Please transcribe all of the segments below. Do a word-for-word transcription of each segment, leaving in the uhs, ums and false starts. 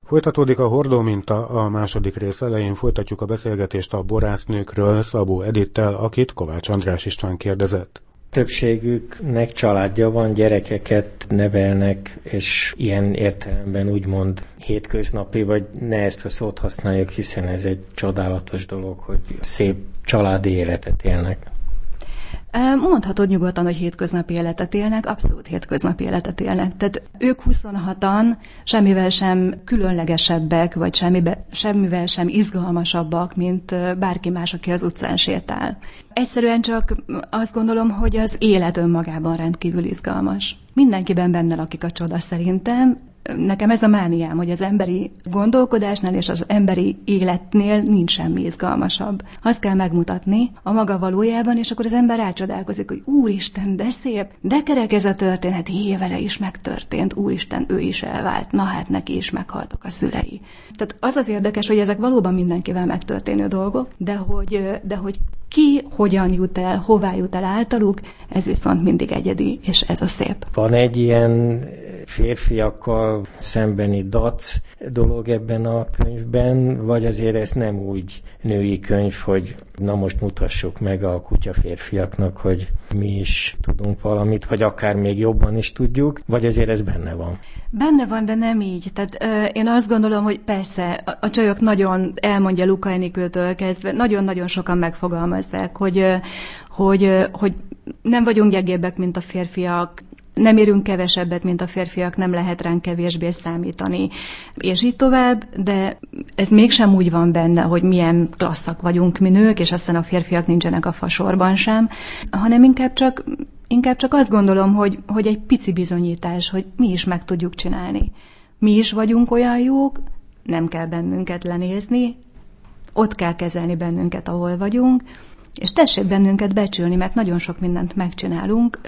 Folytatódik a Hordó minta, a második rész elején folytatjuk a beszélgetést a borásznőkről Szabó Edittel, akit Kovács András István kérdezett. Többségüknek családja van, gyerekeket nevelnek, és ilyen értelemben úgymond hétköznapi, vagy ne ezt a szót használjuk, hiszen ez egy csodálatos dolog, hogy szép családi életet élnek. Mondhatod nyugodtan, hogy hétköznapi életet élnek, abszolút hétköznapi életet élnek. Tehát ők huszonhatan semmivel sem különlegesebbek, vagy semmibe, semmivel sem izgalmasabbak, mint bárki más, aki az utcán sétál. Egyszerűen csak azt gondolom, hogy az élet önmagában rendkívül izgalmas. Mindenkiben benne lakik a csoda szerintem. Nekem ez a mániám, hogy az emberi gondolkodásnál és az emberi életnél nincs semmi izgalmasabb. Azt kell megmutatni a maga valójában, és akkor az ember rácsodálkozik, hogy úristen, de szép, de kerek ez a történet, jé, vele is megtörtént, úristen, ő is elvált, na hát neki is meghaltak a szülei. Tehát az az érdekes, hogy ezek valóban mindenkivel megtörténő dolgok, de hogy, de hogy ki hogyan jut el, hová jut el általuk, ez viszont mindig egyedi, és ez a szép. Van egy ilyen férfiakkal szembeni dac dolog ebben a könyvben, vagy azért ez nem úgy női könyv, hogy na most mutassuk meg a kutya férfiaknak, hogy mi is tudunk valamit, vagy akár még jobban is tudjuk, vagy azért ez benne van? Benne van, de nem így. Tehát ö, én azt gondolom, hogy persze a, a csajok nagyon, elmondja Luka Enikőtől kezdve, nagyon-nagyon sokan megfogalmazzák, hogy, ö, hogy, ö, hogy nem vagyunk gyengébbek, mint a férfiak, nem érünk kevesebbet, mint a férfiak, nem lehet ránk kevésbé számítani, és így tovább, de ez mégsem úgy van benne, hogy milyen klasszak vagyunk mi nők, és aztán a férfiak nincsenek a fasorban sem, hanem inkább csak, inkább csak azt gondolom, hogy, hogy egy pici bizonyítás, hogy mi is meg tudjuk csinálni. Mi is vagyunk olyan jók, nem kell bennünket lenézni, ott kell kezelni bennünket, ahol vagyunk, és tessék bennünket becsülni, mert nagyon sok mindent megcsinálunk,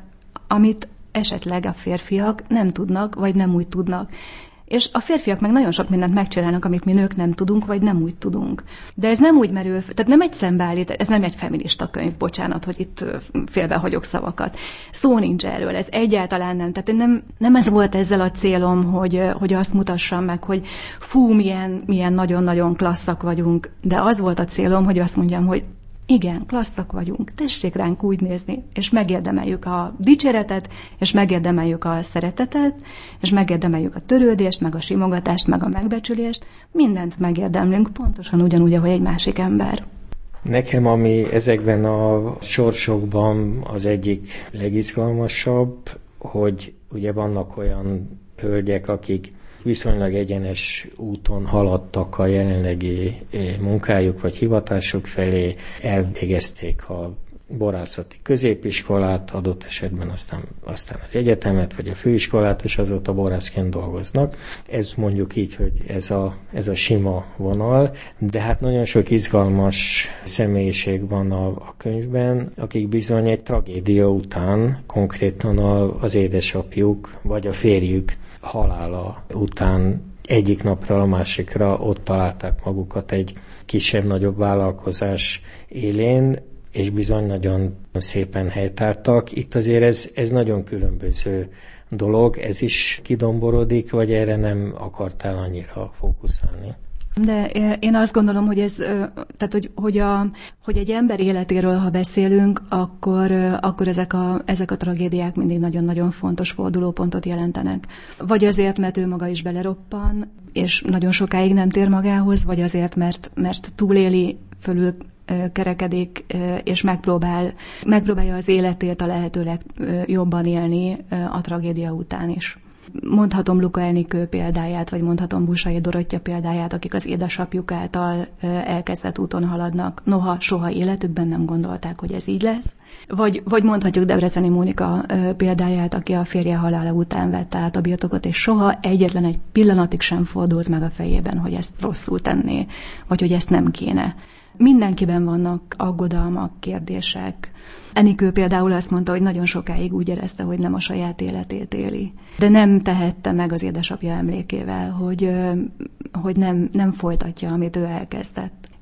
amit esetleg a férfiak nem tudnak, vagy nem úgy tudnak. És a férfiak meg nagyon sok mindent megcsinálnak, amit mi nők nem tudunk, vagy nem úgy tudunk. De ez nem úgy merül, tehát nem egy szembeállít, ez nem egy feminista könyv, bocsánat, hogy itt félbehagyok szavakat. Szó nincs erről, ez egyáltalán nem. Tehát nem, nem ez volt ezzel a célom, hogy, hogy azt mutassam meg, hogy fú, milyen, milyen nagyon-nagyon klasszak vagyunk, de az volt a célom, hogy azt mondjam, hogy igen, klasszak vagyunk, tessék ránk úgy nézni, és megérdemeljük a dicséretet, és megérdemeljük a szeretetet, és megérdemeljük a törődést, meg a simogatást, meg a megbecsülést, mindent megérdemlünk, pontosan ugyanúgy, ahogy egy másik ember. Nekem, ami ezekben a sorsokban az egyik legizgalmasabb, hogy ugye vannak olyan hölgyek, akik viszonylag egyenes úton haladtak a jelenlegi munkájuk vagy hivatásuk felé, elvégezték a borászati középiskolát, adott esetben aztán, aztán az egyetemet vagy a főiskolát, és azóta borászként dolgoznak. Ez mondjuk így, hogy ez a, ez a sima vonal, de hát nagyon sok izgalmas személyiség van a, a könyvben, akik bizony egy tragédia után, konkrétan a, az édesapjuk vagy a férjük halála után egyik napra a másikra ott találták magukat egy kisebb-nagyobb vállalkozás élén, és bizony nagyon szépen helytáltak. Itt azért ez, ez nagyon különböző dolog, ez is kidomborodik, vagy erre nem akartál annyira fókuszálni? De én azt gondolom, hogy ez, tehát hogy, hogy, a, hogy egy ember életéről, ha beszélünk, akkor, akkor ezek, a, ezek a tragédiák mindig nagyon-nagyon fontos fordulópontot jelentenek. Vagy azért, mert ő maga is beleroppan, és nagyon sokáig nem tér magához, vagy azért, mert, mert túléli, fölül kerekedik, és megpróbál, megpróbálja az életét a lehető legjobban élni a tragédia után is. Mondhatom Luka Enikő példáját, vagy mondhatom Bussai Dorottya példáját, akik az édesapjuk által elkezdett úton haladnak, noha soha életükben nem gondolták, hogy ez így lesz. Vagy, vagy mondhatjuk Debreceni Mónika példáját, aki a férje halála után vette át a birtokot, és soha egyetlen egy pillanatig sem fordult meg a fejében, hogy ezt rosszul tenné, vagy hogy ezt nem kéne. Mindenkiben vannak aggodalmak, kérdések. Enikő például azt mondta, hogy nagyon sokáig úgy érezte, hogy nem a saját életét éli. De nem tehette meg az édesapja emlékével, hogy, hogy nem, nem folytatja, amit ő elkezdett.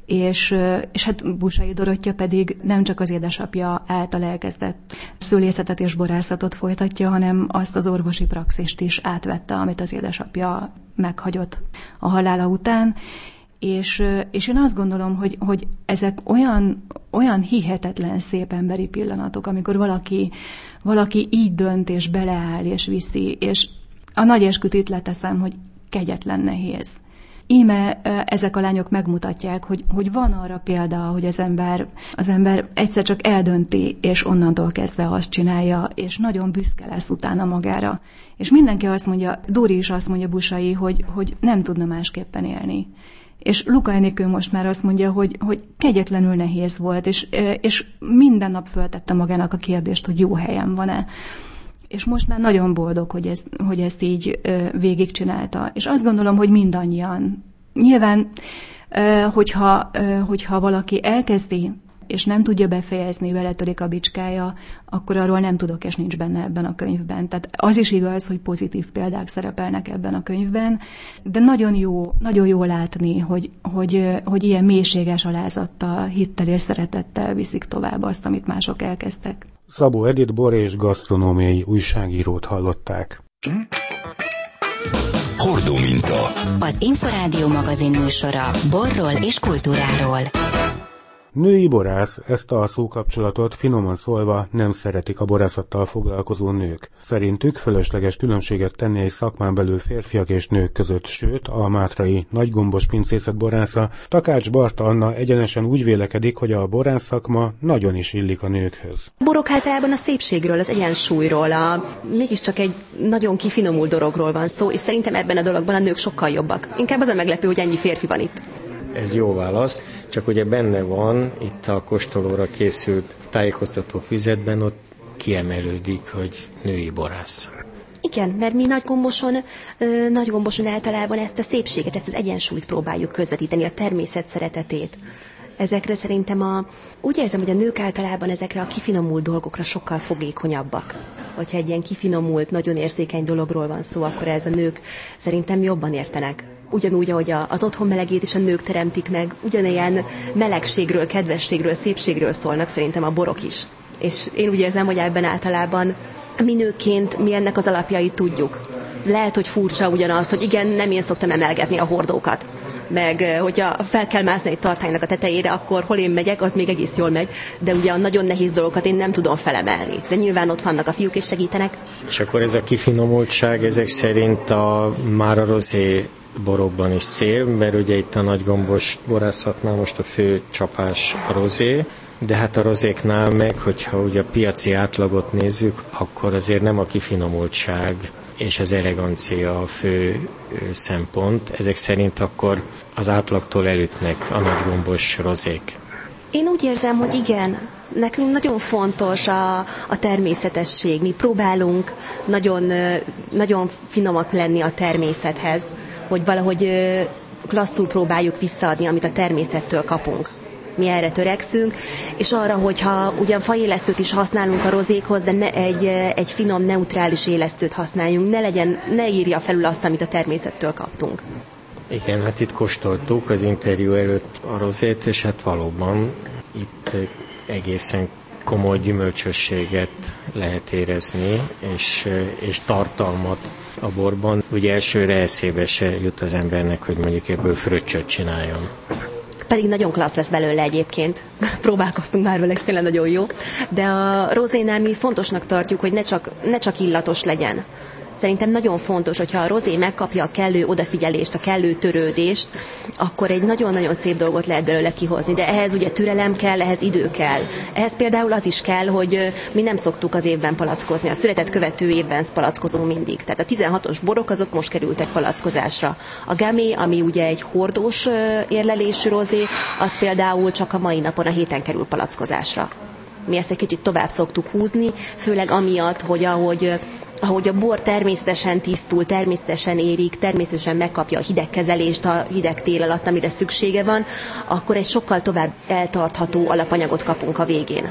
és, és hát Bussai Dorottya pedig nem csak az édesapja által elkezdett szülészetet és borászatot folytatja, hanem azt az orvosi praxist is átvette, amit az édesapja meghagyott a halála után. És, és én azt gondolom, hogy, hogy ezek olyan, olyan hihetetlen szép emberi pillanatok, amikor valaki, valaki így dönt, és beleáll, és viszi, és a nagy esküt itt leteszem, hogy kegyetlen nehéz. Íme ezek a lányok megmutatják, hogy, hogy van arra példa, hogy az ember, az ember egyszer csak eldönti, és onnantól kezdve azt csinálja, és nagyon büszke lesz utána magára. És mindenki azt mondja, Dóri is azt mondja, Bussai, hogy, hogy nem tudna másképpen élni. És Luka Enikő most már azt mondja, hogy, hogy kegyetlenül nehéz volt, és, és minden nap föltette magának a kérdést, hogy jó helyen van-e. És most már nagyon boldog, hogy, ez, hogy ezt így végigcsinálta. És azt gondolom, hogy mindannyian. Nyilván, hogyha, hogyha valaki elkezdi, és nem tudja befejezni, beletörik a bicskája, akkor arról nem tudok, és nincs benne ebben a könyvben. Tehát az is igaz, hogy pozitív példák szerepelnek ebben a könyvben, de nagyon jó, nagyon jó látni, hogy, hogy, hogy ilyen mélységes alázattal, hittel és szeretettel viszik tovább azt, amit mások elkezdtek. Szabó Edit bor és gasztronómiai újságírót hallották. Hordó minta. Az Inforádió magazin műsora borról és kultúráról. Női borász, ezt a szókapcsolatot finoman szólva nem szeretik a borászattal foglalkozó nők. Szerintük fölösleges különbséget tenni egy szakmán belül férfiak és nők között, sőt a mátrai nagygombos pincészet borásza Takács Barta Anna egyenesen úgy vélekedik, hogy a borász szakma nagyon is illik a nőkhöz. A borok általában a szépségről, az egyensúlyról, a, mégiscsak egy nagyon kifinomult dologról van szó, és szerintem ebben a dologban a nők sokkal jobbak. Inkább az a meglepő, hogy ennyi férfi van itt. Ez jó válasz, csak ugye benne van, itt a kóstolóra készült tájékoztató füzetben, ott kiemelődik, hogy női borász. Igen, mert mi nagygomboson, nagygomboson általában ezt a szépséget, ezt az egyensúlyt próbáljuk közvetíteni, a természet szeretetét. Ezekre szerintem a, úgy érzem, hogy a nők általában ezekre a kifinomult dolgokra sokkal fogékonyabbak. Hogyha egy ilyen kifinomult, nagyon érzékeny dologról van szó, akkor ez a nők szerintem jobban értenek. Ugyanúgy, ahogy az otthon melegét is a nők teremtik meg, ugyanilyen melegségről, kedvességről, szépségről szólnak szerintem a borok is. És én úgy érzem, hogy ebben általában mi nőként mi ennek az alapjait tudjuk. Lehet, hogy furcsa ugyanaz, hogy igen, nem én szoktam emelgetni a hordókat. Meg hogyha fel kell mászni egy tartánynak a tetejére, akkor hol én megyek, az még egész jól megy, de ugye a nagyon nehéz dolgokat én nem tudom felemelni. De nyilván ott vannak a fiúk és segítenek. És akkor ez a kifinomultság ezek szerint a, már a rozé borokban is szél, mert ugye itt a nagygombos borászatnál most a fő csapás a rozé, de hát a rozéknál meg, hogyha ugye a piaci átlagot nézzük, akkor azért nem a kifinomultság és az elegancia a fő szempont. Ezek szerint akkor az átlagtól elütnek a nagygombos rozék. Én úgy érzem, hogy igen. Nekünk nagyon fontos a, a természetesség. Mi próbálunk nagyon, nagyon finomak lenni a természethez, hogy valahogy klasszul próbáljuk visszaadni, amit a természettől kapunk. Mi erre törekszünk, és arra, hogyha ugyan faélesztőt is használunk a rozékhoz, de ne egy, egy finom, neutrális élesztőt használjunk, ne legyen, ne írja felül azt, amit a természettől kaptunk. Igen, hát itt kóstoltuk az interjú előtt a rozét, és hát valóban itt egészen komoly gyümölcsösséget lehet érezni, és, és tartalmat a borban. Ugye elsőre eszébe se jut az embernek, hogy mondjuk ebből fröccsöt csináljon. Pedig nagyon klassz lesz belőle egyébként. Próbálkoztunk már vele, és tényleg nagyon jó. De a rozénál mi fontosnak tartjuk, hogy ne csak, ne csak illatos legyen. Szerintem nagyon fontos, hogyha a rozé megkapja a kellő odafigyelést, a kellő törődést, akkor egy nagyon-nagyon szép dolgot lehet belőle kihozni. De ehhez ugye türelem kell, ehhez idő kell. Ehhez például az is kell, hogy mi nem szoktuk az évben palackozni. A született követő évben palackozunk mindig. Tehát a tizenhatos borok azok most kerültek palackozásra. A gamay, ami ugye egy hordós érlelésű rozé, az például csak a mai napon a héten kerül palackozásra. Mi ezt egy kicsit tovább szoktuk húzni, főleg amiatt, hogy ahogy ahogy a bor természetesen tisztul, természetesen érik, természetesen megkapja a hidegkezelést a hideg tél alatt, amire szüksége van, akkor egy sokkal tovább eltartható alapanyagot kapunk a végén.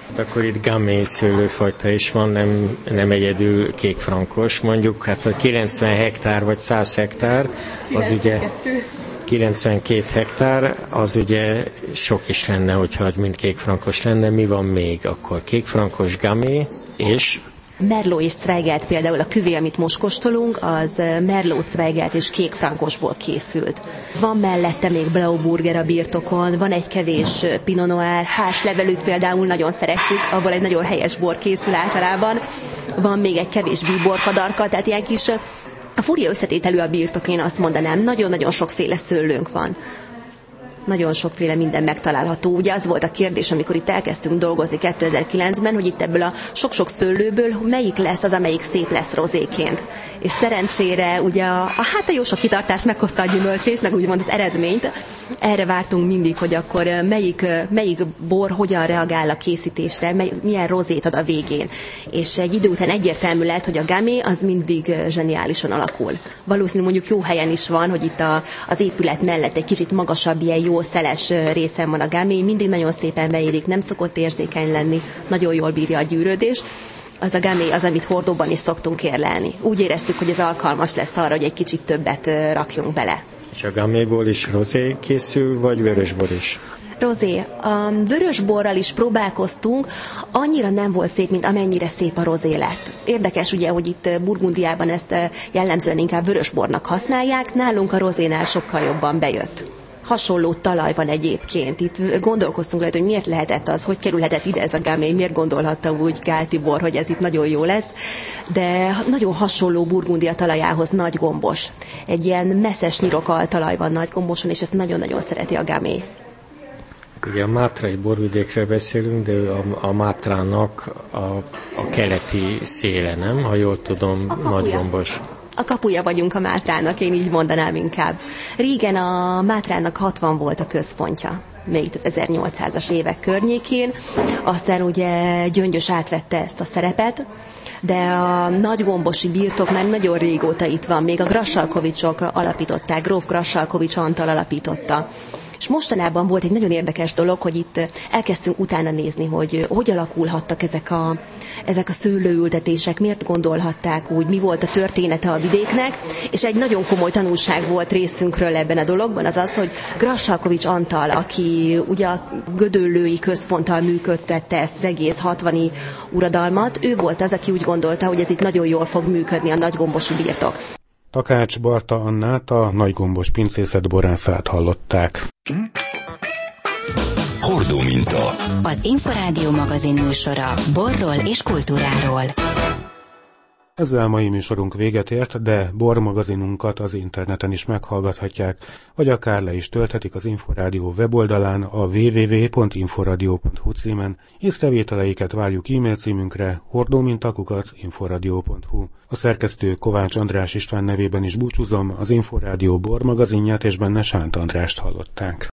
Akkor itt gamay szőlőfajta is van, nem, nem egyedül kékfrankos. Mondjuk hát a kilencven hektár vagy száz hektár, az ugye kilencvenkét hektár, az ugye sok is lenne, hogyha az mind kékfrankos lenne. Mi van még? Akkor kékfrankos, gamay és... Merlot és Zweigelt például a küvé, amit most kóstolunk, az Merlot, Zweigelt és kékfrankosból készült. Van mellette még Blauburger a birtokon, van egy kevés Pinot Noir, házlevelűt például nagyon szeretjük, abból egy nagyon helyes bor készül általában. Van még egy kevés bíborkadarka, tehát ilyen kis a fúria összetételű a birtok, én azt mondanám. Nagyon-nagyon sokféle szőlőnk van. Nagyon sokféle minden megtalálható. Ugye az volt a kérdés, amikor itt elkezdtünk dolgozni kétezer-kilencben, hogy itt ebből a sok-sok szőlőből melyik lesz az, amelyik szép lesz rozéként. És szerencsére ugye a, a, hát a jó sok kitartás meghozta a gyümölcsést, meg úgymond az eredményt. Erre vártunk mindig, hogy akkor melyik, melyik bor hogyan reagál a készítésre, mely, milyen rozét ad a végén. És egy idő után egyértelmű lett, hogy a gamay az mindig zseniálisan alakul. Valószínűleg mondjuk jó helyen is van, hogy itt a, az épület mellett egy kicsit magasabb, ilyen jó szeles részen van a gamay, mindig nagyon szépen beérik, nem szokott érzékeny lenni, nagyon jól bírja a gyűrődést. Az a gamay az, amit hordóban is szoktunk érlelni. Úgy éreztük, hogy ez alkalmas lesz arra, hogy egy kicsit többet rakjunk bele. És a gamayból is rozé készül, vagy vörösbor is? Rozé. A vörösborral is próbálkoztunk, annyira nem volt szép, mint amennyire szép a rozé lett. Érdekes ugye, hogy itt Burgundiában ezt jellemzően inkább vörösbornak használják, nálunk a rozénál sokkal jobban bejött. Hasonló talaj van egyébként. Itt gondolkoztunk lehet, hogy miért lehetett az, hogy kerülhetett ide ez a gamay, miért gondolhatta úgy Gál Tibor, hogy ez itt nagyon jó lesz, de nagyon hasonló Burgundia talajához, nagy gombos. Egy ilyen messzes nyirokal talaj van nagy gomboson, és ezt nagyon-nagyon szereti a gamay. Ugye a mátrai borvidékről beszélünk, de a, a Mátrának a, a keleti széle, nem? Ha jól tudom, nagygombos. A kapuja vagyunk a Mátrának, én így mondanám inkább. Régen a Mátrának hatvan volt a központja, még itt az ezernyolcszázas évek környékén. Aztán ugye Gyöngyös átvette ezt a szerepet, de a nagygombosi birtok már nagyon régóta itt van, még a Grassalkovicsok alapították, gróf Grassalkovics Antal alapította. És mostanában volt egy nagyon érdekes dolog, hogy itt elkezdtünk utána nézni, hogy hogy alakulhattak ezek a, ezek a szőlőültetések, miért gondolhatták úgy, mi volt a története a vidéknek, és egy nagyon komoly tanulság volt részünkről ebben a dologban, az az, hogy Grassalkovics Antal, aki ugye a gödöllői központtal működtette ezt az egész hatvani uradalmat, ő volt az, aki úgy gondolta, hogy ez itt nagyon jól fog működni a nagygombosi birtok. Takács Barta Annát, a nagygombos pincészet borászát hallották. Hordó minta. Az Inforádió magazin műsora borról és kultúráról. Ezzel mai műsorunk véget ért, de bormagazinunkat az interneten is meghallgathatják, vagy akár le is tölthetik az Inforádió weboldalán a double-u double-u double-u pont inforadio pont hu címen. Észrevételeiket várjuk e-mail címünkre hordómintakukac inforadio pont hu. A szerkesztő Kovács András István nevében is búcsúzom, az Inforádió bormagazinját és benne Sánt Andrást hallották.